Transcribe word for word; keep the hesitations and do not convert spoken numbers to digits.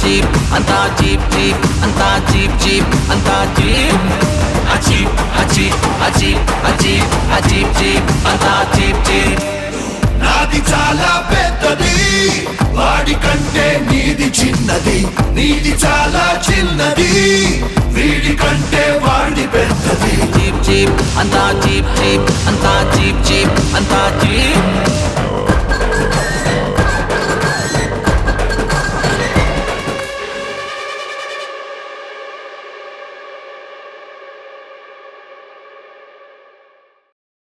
jeep అంతా jeep jeep అంతా jeep jeep అంతా జీప్ అజీప్ అజీప్ అజీప్ అజీప్ అజీప్ జీప్ అంతా జీప్ జీప్ నాది చాలా పెద్దది వాడి కంటే నీది చిన్నది నీది చాలా చిన్నది వీడి కంటే వాడి పెద్దది జీప్ జీప్ అంతా జీప్ జీప్ అంతా జీప్ జీప్ అంతా జీప్